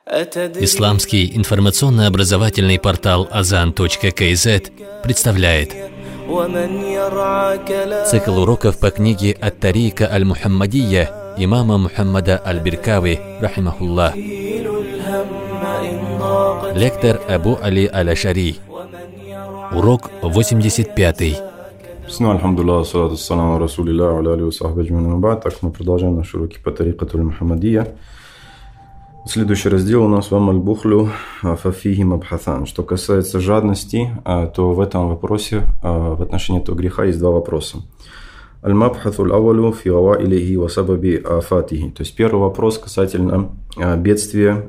Исламский информационно-образовательный портал Azan.kz представляет цикл уроков по книге «Ат-Тарика аль-Мухаммадия» имама Мухаммада аль-Биркави, рахимахуллах. Лектор Абу Али аль-Ашари. Урок 85. Альхамдулилlah, салату ассаламу расулилля, аля алейхи ва сахбе аджмаин. Так, мы продолжаем наши уроки по тарикату аль-Мухаммадия. Следующий раздел у нас «Вам аль-бухлю фафихи мабхатан». Что касается жадности, то в этом вопросе, в отношении этого греха, есть два вопроса. Аль-мабхату аль-аввалю фи аваилихи ва сабаби афатихи. То есть первый вопрос касательно бедствия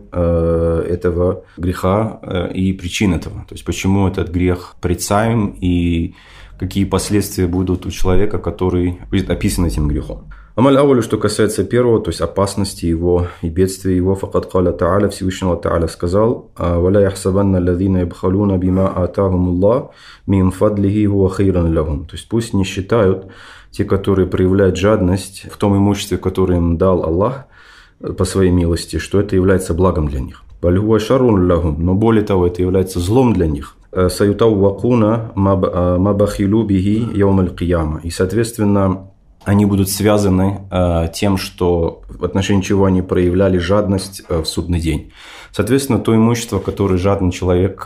этого греха и причин этого. То есть почему этот грех порицаем и какие последствия будут у человека, который будет описан этим грехом. Амаль аввалю, что касается первого, то есть опасности его и бедствия его, факад каля та'аля, Всевышнего Та'аля сказал: «Валя яхсабанна аллазина ябхалуна бима атахумуллах мин фадлихи хуа хейран лахум». То есть пусть не считают те, которые проявляют жадность в том имуществе, которое им дал Аллах по своей милости, что это является благом для них. Баль хуа шаррун лахум, но более того, это является злом для них. Саютаввакуна мабахилу бихи яум аль-кияма. И, соответственно, они будут связаны тем, что в отношении чего они проявляли жадность в судный день. Соответственно, то имущество, которое жадный человек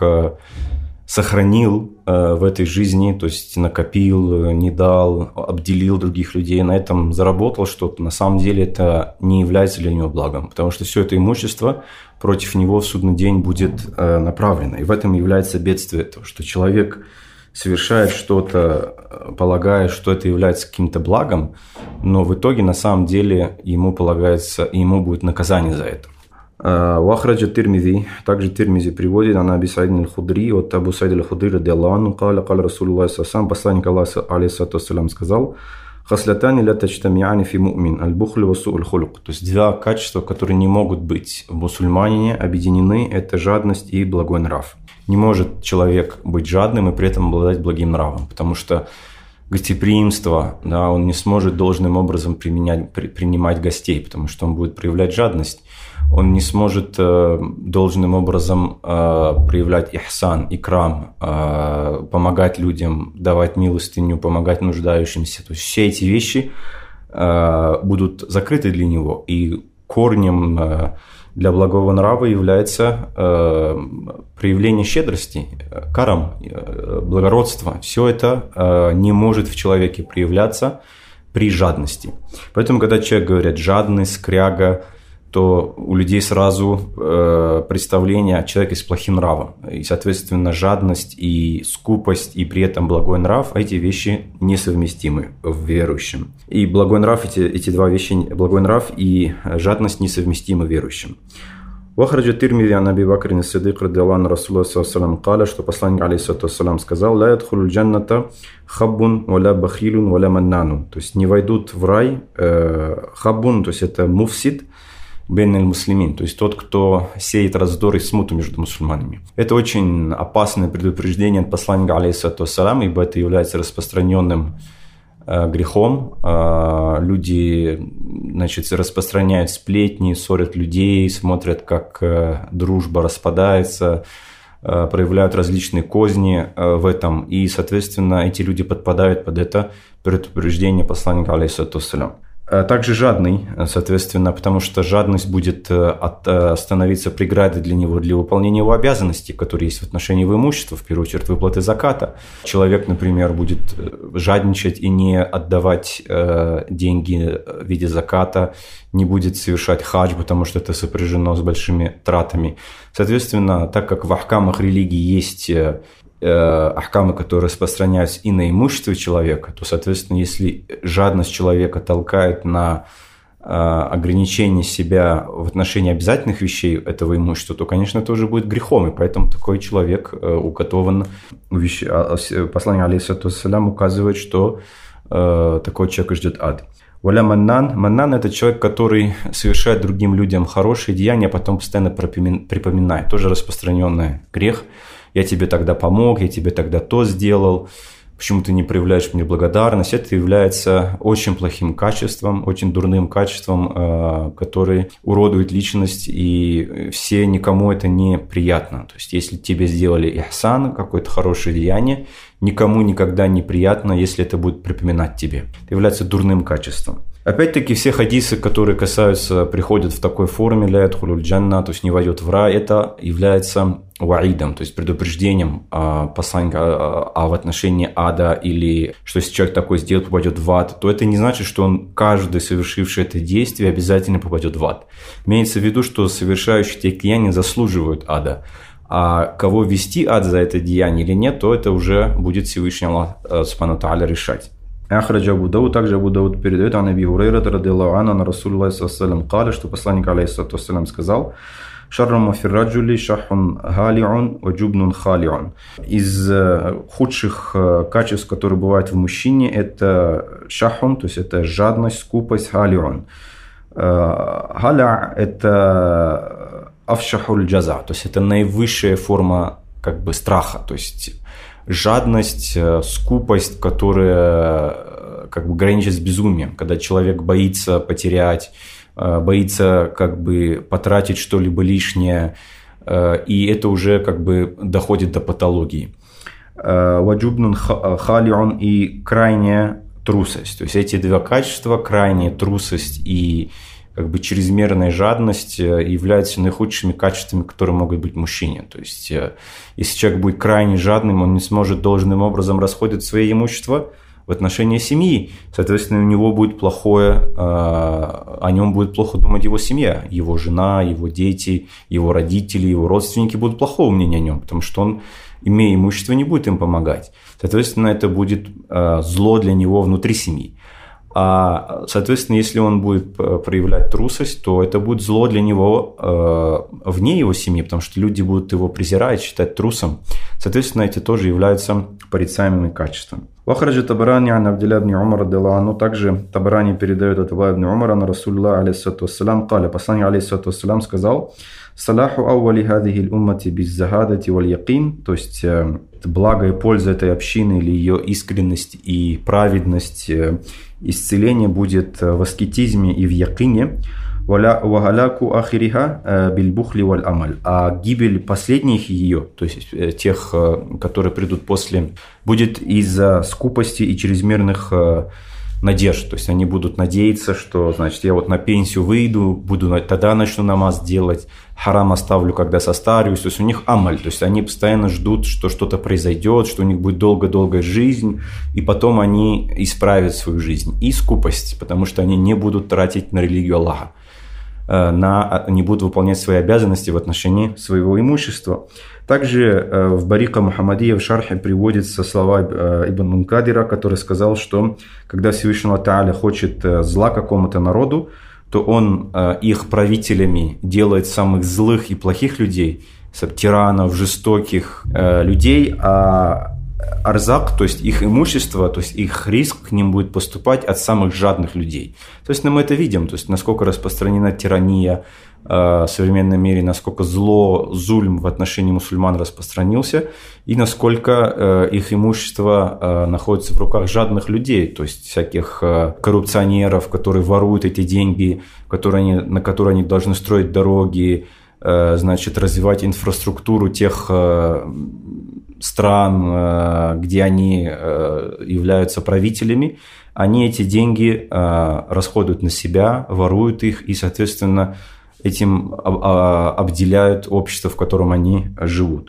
сохранил в этой жизни, то есть накопил, не дал, обделил других людей, на этом заработал что-то, на самом деле это не является для него благом, потому что все это имущество против него в судный день будет направлено. И в этом является бедствие этого, что человек совершает что-то, полагая, что это является каким-то благом, но в итоге на самом деле ему полагается, и ему будет наказание за это. Вахраджа Тирмизи, также Тирмизи приводит, она Аби Саид аль-Худри, от Абу Саид аль-Худри радиаллаху анху, каля Расулуллах сам, посланник Аллаха алейхиссалату вассалям сказал: «Хаслятани ля тачтамиани фи му'мин, аль-бухлю ва су'уль хулук». То есть два качества, которые не могут быть в мусульманине объединены, это жадность и благой нрав. Не может человек быть жадным и при этом обладать благим нравом, потому что гостеприимство, да, он не сможет должным образом принимать гостей, потому что он будет проявлять жадность. Он не сможет должным образом проявлять ихсан, икрам, помогать людям, давать милостыню, помогать нуждающимся. То есть все эти вещи будут закрыты для него. И корнем для благого нрава является проявление щедрости, карам, благородства. Все это не может в человеке проявляться при жадности. Поэтому, когда человек говорит «жадный», «скряга», то у людей сразу представление о человеке с плохим нравом. И, соответственно, жадность и скупость, и при этом благой нрав, эти вещи несовместимы в верующем. И благой нрав, эти два вещи, благой нрав и жадность несовместимы в верующем. Вахраджа Тирмизи ан Аби Бакр ас-Сиддик радиаллаху анху Расулуллах саллаллаху алейхи ва саллям каля, что посланник алейхиссалату вассалям сказал: «Ла ядхулуль джанната хаббун валя бахилун валя маннану». То есть не войдут в рай хаббун, то есть это муфсид, бен аль-муслимин, то есть тот, кто сеет раздор и смуту между мусульманами. Это очень опасное предупреждение от посланника алейхиссалату вассалям, ибо это является распространенным грехом. Люди, значит, распространяют сплетни, ссорят людей, смотрят, как дружба распадается, проявляют различные козни в этом, и, соответственно, эти люди подпадают под это предупреждение посланника алейхиссалату вассалям. Также жадный, соответственно, потому что жадность будет становиться преградой для него, для выполнения его обязанностей, которые есть в отношении его имущества, в первую очередь выплаты заката. Человек, например, будет жадничать и не отдавать деньги в виде заката, не будет совершать хадж, потому что это сопряжено с большими тратами. Соответственно, так как в ахкамах религии есть ахкамы, которые распространяются и на имущество человека, то, соответственно, если жадность человека толкает на ограничение себя в отношении обязательных вещей этого имущества, то, конечно, это уже будет грехом, и поэтому такой человек уготован. Посланник алейхиссалату вассалям указывает, что такой человек ждет ад. Валя маннан. Маннан – это человек, который совершает другим людям хорошие деяния, а потом постоянно припоминает. Тоже распространенный грех. Я тебе тогда помог, я тебе тогда то сделал. почему ты не проявляешь мне благодарность, это является очень плохим качеством, очень дурным качеством, который уродует личность, и никому это не приятно. То есть, если тебе сделали ихсан, какое-то хорошее деяние, никому никогда не приятно, если это будет припоминать тебе. Это является дурным качеством. Опять-таки, все хадисы, которые касаются, приходят в такой форме, ля ядхулюль джанна, то есть не войдет в рай, это является ваидом, то есть предупреждением посланника в отношении ада, или что если человек такой сделает, попадет в ад, то это не значит, что каждый, совершивший это действие, обязательно попадет в ад. Имеется в виду, что совершающие те деяния заслуживают ада. А кого вести ад за это деяние или нет, то это уже будет Всевышний Аллах Субхану Тааля решать. Ахраджа Абу Дауд, также Абу Дауд передает ан Аби Хурайрата радиллаху анху, ан Расулуллахи саллаллаху алейхи ва саллям каля, что посланник алейхи вассалям сказал: «Шарру ма фи раджули шаххун халиун ва джубнун халиун». Из худших качеств, которые бывают в мужчине, это шахун, то есть это жадность, скупость, халиун. Халя – это афшахуль джаза, то есть это наивысшая форма страха, то есть жадность, скупость, которая граничит с безумием, когда человек боится потерять, боится потратить что-либо лишнее, и это уже доходит до патологии. Ваджубнун халиун и крайняя трусость. То есть эти два качества, крайняя трусость и чрезмерная жадность, являются наихудшими качествами, которые могут быть в мужчине. То есть если человек будет крайне жадным, он не сможет должным образом расходовать свое имущество в отношении семьи. Соответственно, у него будет о нем будет плохо думать его семья, его жена, его дети, его родители, его родственники будут плохого мнения о нем, потому что он, имея имущество, не будет им помогать. Соответственно, это будет зло для него внутри семьи. Соответственно, если он будет проявлять трусость, то это будет зло для него вне его семьи, потому что люди будут его презирать, считать трусом. Соответственно, эти тоже являются порицаемыми качествами. Вахраджа Табарани ан Абдилля ибн Умар радиллаху анху, также Табарани передает от Абдилля ибн Умара на Расулуллах алейхиссалату вассалям каля, посланник алейхиссалату вассалям сказал: «Салаху ауали хадихи л-уммати биз-захадати валь-якин», то есть благо и польза этой общины или ее искренность и праведность, исцеление будет в аскетизме и в якине. «Вагаляку ахириха бильбухли валь-амаль», а гибель последних ее, то есть тех, которые придут после, будет из-за скупости и чрезмерных надежд. То есть они будут надеяться, что, значит, я на пенсию выйду, тогда начну намаз делать, харам оставлю, когда состарюсь. То есть у них амаль, то есть они постоянно ждут, что что-то произойдет, что у них будет долгая жизнь, и потом они исправят свою жизнь. И скупость, потому что они не будут тратить на религию Аллаха, не будут выполнять свои обязанности в отношении своего имущества. Также в Барика Мухаммадия в шархе приводятся слова Ибн Мункадира, который сказал, что когда Всевышний Аллах Тааля хочет зла какому-то народу, то он их правителями делает самых злых и плохих людей, тиранов, жестоких людей, а арзак, то есть их имущество, то есть их риск к ним будет поступать от самых жадных людей. То есть мы это видим, то есть насколько распространена тирания в современном мире, насколько зло, зульм в отношении мусульман распространился, и насколько их имущество находится в руках жадных людей, то есть всяких коррупционеров, которые воруют эти деньги, на которые они должны строить дороги, значит, развивать инфраструктуру тех стран, где они являются правителями, они эти деньги расходуют на себя, воруют их и, соответственно, этим обделяют общество, в котором они живут.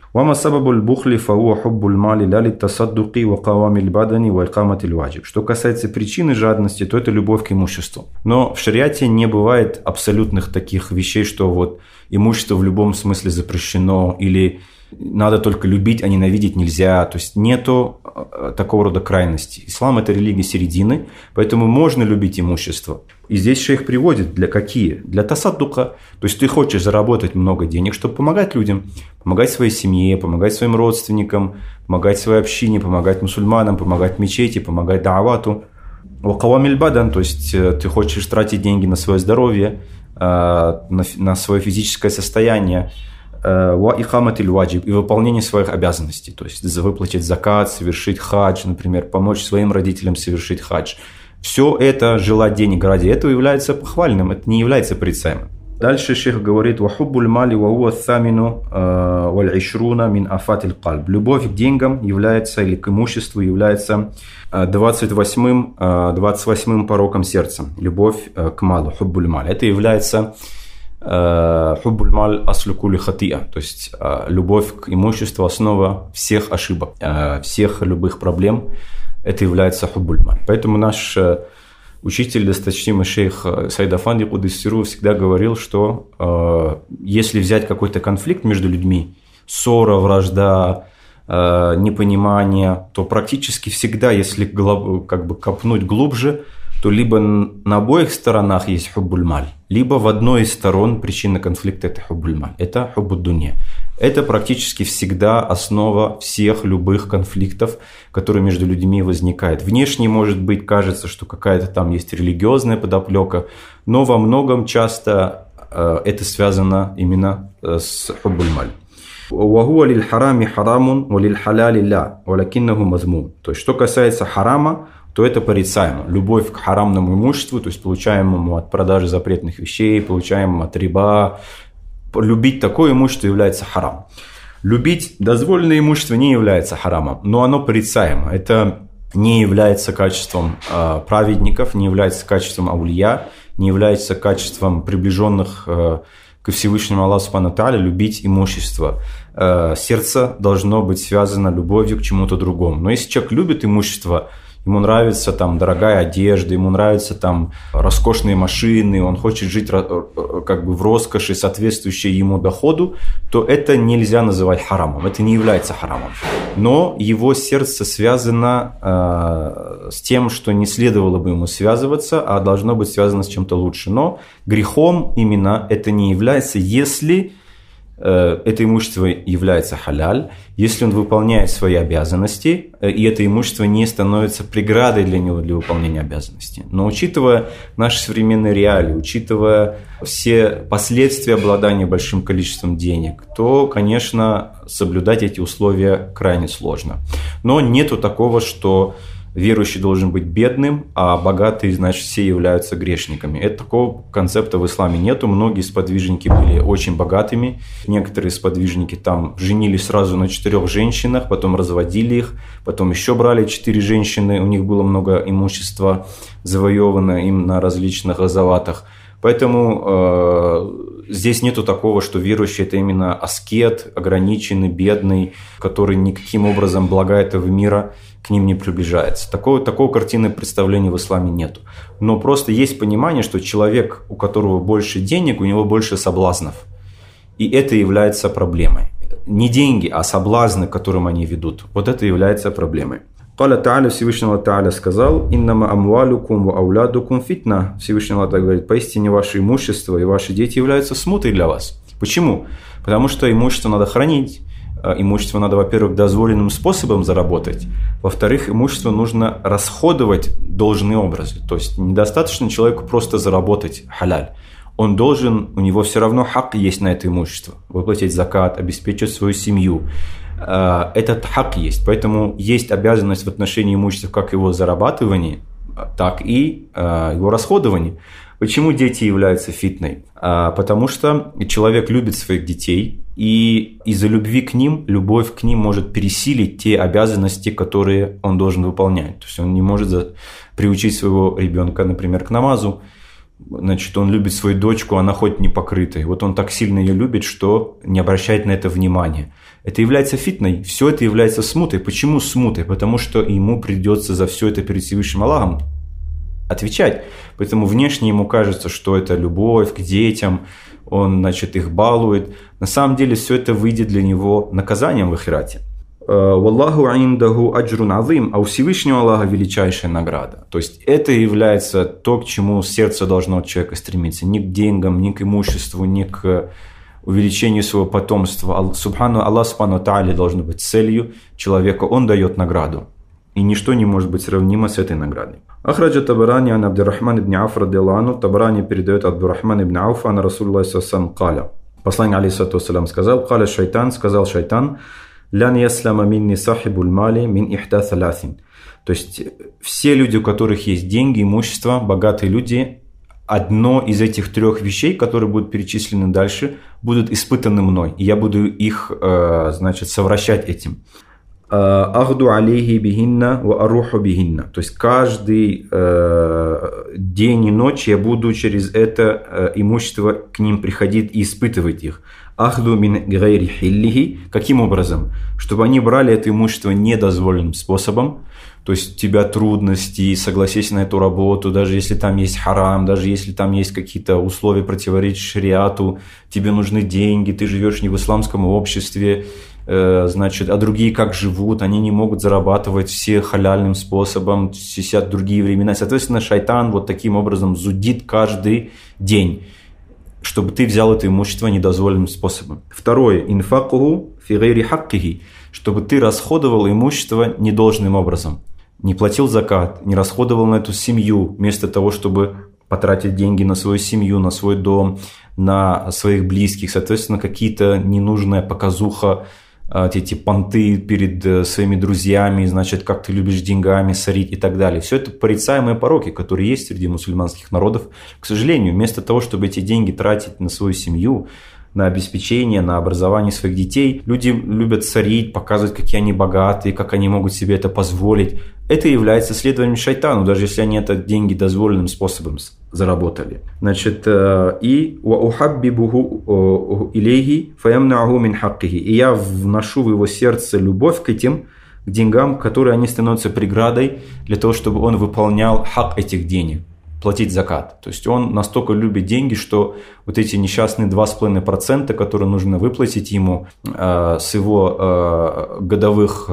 Что касается причины жадности, то это любовь к имуществу. Но в шариате не бывает абсолютных таких вещей, что имущество в любом смысле запрещено, или надо только любить, а ненавидеть нельзя. То есть нету такого рода крайности. Ислам – это религия середины, поэтому можно любить имущество. И здесь шейх приводит для какие? Для тасаддука. То есть ты хочешь заработать много денег, чтобы помогать людям, помогать своей семье, помогать своим родственникам, помогать своей общине, помогать мусульманам, помогать мечети, помогать даавату. Вакавамиль бадан, то есть ты хочешь тратить деньги на свое здоровье, на свое физическое состояние, ва икаматиль ваджиб, и выполнение своих обязанностей, то есть выплатить закат, совершить хадж, например, помочь своим родителям совершить хадж. Все это, желать денег ради этого, является похвальным, это не является порицаемым. Дальше шейх говорит: «Вахуббуль мали ва хуа самину валь ишруна мин афатиль кальб». Любовь к деньгам является, или к имуществу является 28-м пороком сердца. Любовь к малу, хуббуль маль. Это является хуббуль маль аслу кулли хатия, то есть любовь к имуществу – основа всех ошибок, всех любых проблем. Это является хуббуль маль. Поэтому наш учитель, досточтимый шейх Саид Афанди Кудыс Сиррур, всегда говорил, что если взять какой-то конфликт между людьми, ссора, вражда, непонимание, то практически всегда, если как бы копнуть глубже, то либо на обоих сторонах есть хуббуль маль, либо в одной из сторон причина конфликта – это хуббуль маль, это хуббуд дунья. Это практически всегда основа всех любых конфликтов, которые между людьми возникают. Внешне, может быть, кажется, что какая-то там есть религиозная подоплека, но во многом часто это связано именно с хуббуль маль. «Вахуа лиль харами харамун, ва лиль халяли ля, валякиннаху мазмум». То есть, что касается харама, то это порицаемо. Любовь к харамному имуществу, то есть получаемому от продажи запретных вещей, получаемому от риба. Любить такое имущество является харам. Любить дозволенное имущество не является харамом, но оно порицаемо. Это не является качеством праведников, не является качеством аулия, не является качеством приближенных ко Всевышнему Аллаху Субхану ва Тааля любить имущество. Сердце должно быть связано любовью к чему-то другому. Но если человек любит имущество, ему нравится там дорогая одежда, ему нравятся там роскошные машины, он хочет жить как бы в роскоши, соответствующей ему доходу, то это нельзя называть харамом, это не является харамом. Но его сердце связано с тем, что не следовало бы ему связываться, а должно быть связано с чем-то лучше. Но грехом именно это не является, если это имущество является халяль, если он выполняет свои обязанности, и это имущество не становится преградой для него для выполнения обязанностей. Но учитывая наши современные реалии, учитывая все последствия обладания большим количеством денег, то, конечно, соблюдать эти условия крайне сложно. Но нету такого, что верующий должен быть бедным, а богатые, значит, все являются грешниками. Такого концепта в исламе нету. Многие сподвижники были очень богатыми. Некоторые сподвижники там женились сразу на 4 женщинах, потом разводили их, потом еще брали 4 женщины. У них было много имущества завоевано им на различных газаватах. Поэтому здесь нету такого, что верующий – это именно аскет, ограниченный, бедный, который никаким образом блага этого мира к ним не приближается. Такой картины представления в исламе нету. Но просто есть понимание, что человек, у которого больше денег, у него больше соблазнов. И это является проблемой. Не деньги, а соблазны, к которым они ведут. Вот это является проблемой. Каля Тааля, Всевышний Аллах Тааля сказал: «Иннама амвалюкум ва аулядукум фитна». Всевышний Аллах говорит: поистине ваше имущество и ваши дети являются смутой для вас. Почему? Потому что имущество надо хранить. Имущество надо, во-первых, дозволенным способом заработать. Во-вторых, имущество нужно расходовать должным образом. То есть недостаточно человеку просто заработать халяль. У него все равно хак есть на это имущество. Выплатить закат, обеспечить свою семью. Этот хак есть. Поэтому есть обязанность в отношении имущества как его зарабатывания, так и его расходования. Почему дети являются фитной? Потому что человек любит своих детей, и из-за любви к ним, любовь к ним может пересилить те обязанности, которые он должен выполнять. То есть он не может приучить своего ребенка, например, к намазу. Значит, он любит свою дочку, она хоть не покрытая. Вот он так сильно ее любит, что не обращает на это внимания. Это является фитной, все это является смутой. Почему смутой? Потому что ему придется за все это перед Всевышним Аллахом отвечать. Поэтому внешне ему кажется, что это любовь к детям, он, значит, их балует. На самом деле все это выйдет для него наказанием в ахирате. «Валлаху индаху аджрун азим», а у Всевышнего Аллаха величайшая награда. То есть это является то, к чему сердце должно от человека стремиться. Ни к деньгам, ни к имуществу, ни к увеличению своего потомства. Аллах Субхану Тааля должен быть целью человека. Он дает награду. И ничто не может быть сравнимо с этой наградой. Ахраджа Табарани ан Абдуррахман ибн Ауф радиллаху анху. Табарани передает от Абдуррахман ибн Ауфа ан Расулуллах саллаллаху алейхи ва саллям. Посланник алейхиссалату вассалям сказал: «Каля шайтан», сказал шайтан, «Лян яслама минни сахибуль мали мин ихта саласин». То есть все люди, у которых есть деньги, имущество, богатые люди, одно из этих трех вещей, которые будут перечислены дальше, будут испытаны мной. И я буду их, совращать этим. Ахду алейхи бихинна ва аруху бихинна. То есть каждый день и ночь я буду через это имущество к ним приходить и испытывать их. Ахду мин гайри хиллихи. Каким образом? Чтобы они брали это имущество недозволенным способом. То есть у тебя трудности, согласись на эту работу, даже если там есть харам, даже если там есть какие-то условия, противоречащие шариату, тебе нужны деньги, ты живешь не в исламском обществе, а другие как живут, они не могут зарабатывать все халяльным способом, сидят другие времена. Соответственно, шайтан вот таким образом зудит каждый день, чтобы ты взял это имущество недозволенным способом. Второе, инфакуху фи гайри хаккихи, чтобы ты расходовал имущество недолжным образом. Не платил закат, не расходовал на эту семью, вместо того, чтобы потратить деньги на свою семью, на свой дом, на своих близких. Соответственно, какие-то ненужная показуха, эти понты перед своими друзьями, как ты любишь деньгами сорить и так далее. Все это порицаемые пороки, которые есть среди мусульманских народов. К сожалению, вместо того, чтобы эти деньги тратить на свою семью, на обеспечение, на образование своих детей, люди любят сорить, показывать, какие они богатые, как они могут себе это позволить. Это является следованием шайтану, даже если они это деньги дозволенным способом заработали. И «Уахаббибуху илейхи фаямнааху мин хаккихи». И я вношу в его сердце любовь к этим деньгам, которые они становятся преградой для того, чтобы он выполнял хак этих денег, платить закат. То есть он настолько любит деньги, что вот эти несчастные 2,5%, которые нужно выплатить ему с его годовых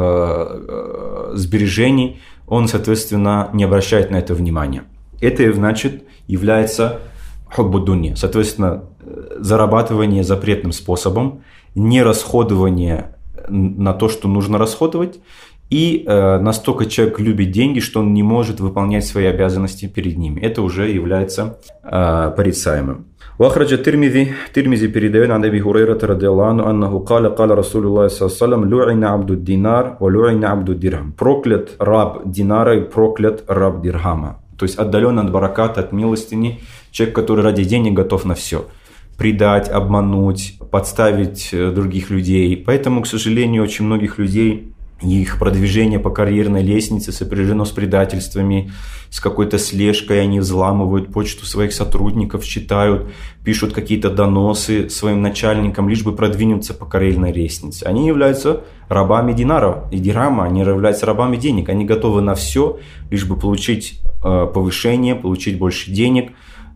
сбережений, он, соответственно, не обращает на это внимания. Это, является хуббу дунья. Соответственно, зарабатывание запретным способом, не расходование на то, что нужно расходовать, и настолько человек любит деньги, что он не может выполнять свои обязанности перед ними. Это уже является порицаемым. وأخرج الترمذي передает عن أبي هريرة رضي الله عنه أنه قال رسول الله صلى الله عليه وسلم لعن عبد الدينار ولعن عبد الدرهم. Проклят раб динара и проклят раб дирхама. То есть отдален от бараката, от милостыни, человек, который ради денег готов на все. Предать, обмануть, подставить других людей. Поэтому, к сожалению, очень многих людей их продвижение по карьерной лестнице сопряжено с предательствами, с какой-то слежкой, они взламывают почту своих сотрудников, читают, пишут какие-то доносы своим начальникам, лишь бы продвинуться по карьерной лестнице. Они являются рабами динара и дирхама, они являются рабами денег, они готовы на все, лишь бы получить повышение, получить больше денег,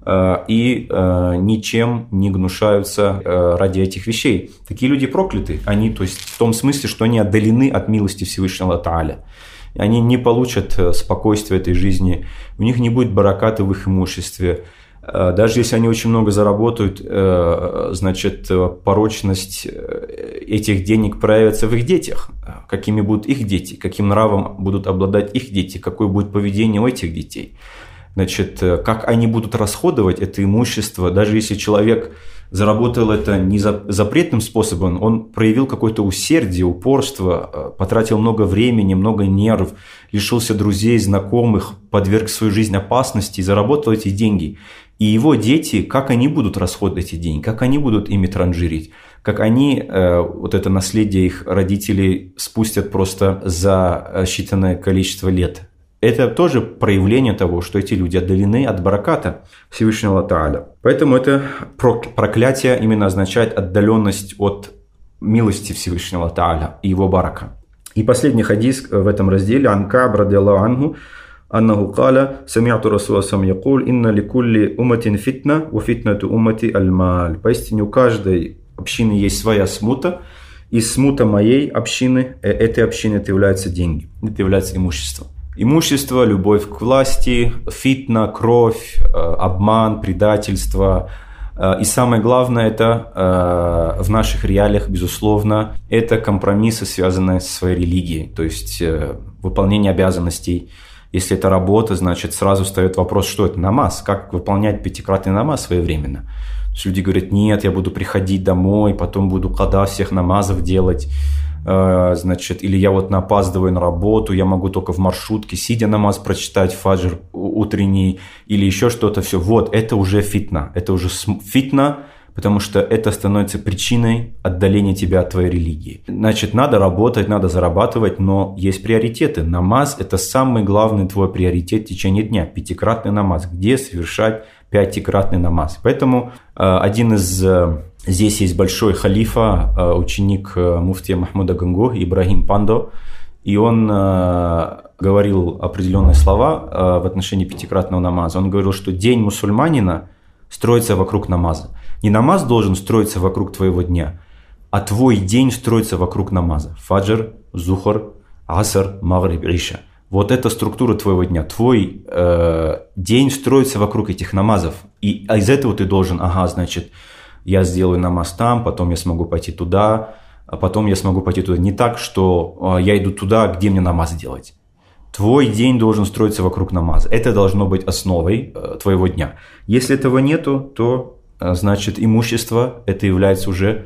и ничем не гнушаются ради этих вещей. Такие люди прокляты. Они, то есть в том смысле, что они отдалены от милости Всевышнего Тааля. Они не получат спокойствия этой жизни, у них не будет бараката в их имуществе. Даже если они очень много заработают, порочность этих денег проявится в их детях. Какими будут их дети, каким нравом будут обладать их дети, какое будет поведение у этих детей. Как они будут расходовать это имущество, даже если человек заработал это не запретным способом, он проявил какое-то усердие, упорство, потратил много времени, много нервов, лишился друзей, знакомых, подверг свою жизнь опасности и заработал эти деньги. И его дети, как они будут расходовать эти деньги, как они будут ими транжирить, как они вот это наследие их родителей спустят просто за считанное количество лет. Это тоже проявление того, что эти люди отдалены от бараката Всевышнего Тааля. Поэтому это проклятие именно означает отдаленность от милости Всевышнего Тааля и его барака. И последний хадис в этом разделе. Ан Кааб радиаллаху анху аннаху каля сами'ту Расула саллаллаху алейхи ва саллям якуль инна ликулли умматин фитна ва фитнату уммати аль-маль. Поистине у каждой общины есть своя смута, и смута моей общины, этой общины, это являются деньги, это является имущество. Имущество, любовь к власти, фитна, кровь, обман, предательство. И самое главное, это в наших реалиях, безусловно, это компромиссы, связанные со своей религией. То есть выполнение обязанностей, Если это работа, значит, сразу встает вопрос, что это намаз, как выполнять 5-кратный намаз своевременно. То есть люди говорят, нет, я буду приходить домой, потом буду када всех намазов делать, значит, или я вот опаздываю на работу, я могу только в маршрутке, сидя намаз прочитать, фаджр утренний, или еще что-то, все. Вот, это уже фитна, это уже фитна, потому что это становится причиной отдаления тебя от твоей религии. Значит, надо работать, надо зарабатывать, но есть приоритеты. Намаз – это самый главный твой приоритет в течение дня. 5-кратный намаз. Где совершать 5-кратный намаз? Поэтому здесь есть большой халифа, ученик муфтия Махмуда Гангу, Ибрагим Пандо, и он говорил определенные слова в отношении 5-кратного намаза. Он говорил, что день мусульманина строится вокруг намаза. Не намаз должен строиться вокруг твоего дня, а твой день строится вокруг намаза. Фаджр, зухр, аср, магриб, иша. Вот это структура твоего дня. Твой день строится вокруг этих намазов. И из этого ты должен, значит, я сделаю намаз там, потом я смогу пойти туда, а потом я смогу пойти туда. Не так, что я иду туда, где мне намаз делать. Твой день должен строиться вокруг намаза. Это должно быть основой твоего дня. Если этого нету, то, значит, имущество, это является уже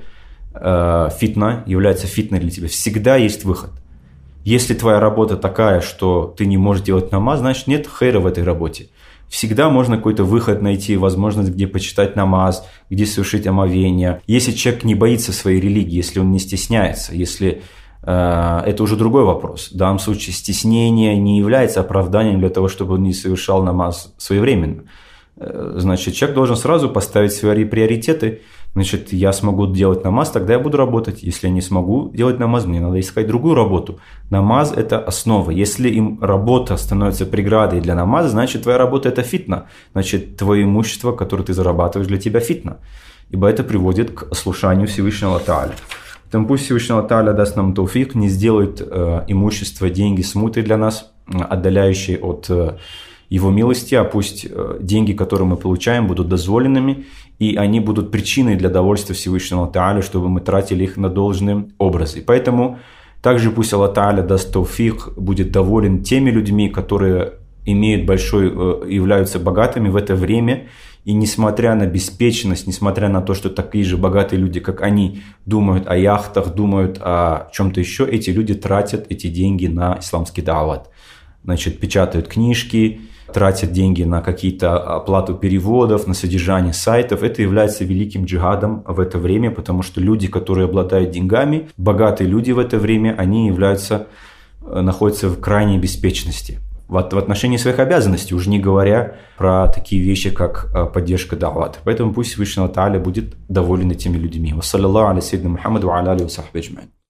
фитна, является фитной для тебя. Всегда есть выход. Если твоя работа такая, что ты не можешь делать намаз, значит, нет хейра в этой работе. Всегда можно какой-то выход найти, возможность, где почитать намаз, где совершить омовение. Если человек не боится своей религии, если он не стесняется, если... Это уже другой вопрос. В данном случае стеснение не является оправданием для того, чтобы он не совершал намаз своевременно. Значит, человек должен сразу поставить свои приоритеты. Значит, я смогу делать намаз, тогда я буду работать. Если я не смогу делать намаз, мне надо искать другую работу. Намаз – это основа. Если работа становится преградой для намаза, значит, твоя работа – это фитна. Значит, твое имущество, которое ты зарабатываешь, для тебя фитна. Ибо это приводит к слушанию Всевышнего Тааля. Поэтому пусть Всевышний Тааля даст нам тауфик, не сделает имущество, деньги смутой для нас, отдаляющие от Его милости, а пусть деньги, которые мы получаем, будут дозволенными, и они будут причиной для довольства Всевышнего Тааля, чтобы мы тратили их на должный образ. И поэтому также пусть Аллах Тааля даст тауфик, будет доволен теми людьми, которые имеют являются богатыми в это время. И несмотря на беспечность, несмотря на то, что такие же богатые люди, как они, думают о яхтах, думают о чем-то еще, эти люди тратят эти деньги на исламский даават. Значит, печатают книжки, тратят деньги на какие-то оплату переводов, на содержание сайтов. Это является великим джихадом в это время, потому что люди, которые обладают деньгами, богатые люди в это время, они находятся в крайней беспечности. В отношении своих обязанностей, уже не говоря про такие вещи, как поддержка даавата. Поэтому пусть Всевышний Тааля будет доволен этими людьми. Вассаляллаху аля сайидина Мухаммаду ва аля алихи ва сахбихи аджмаин.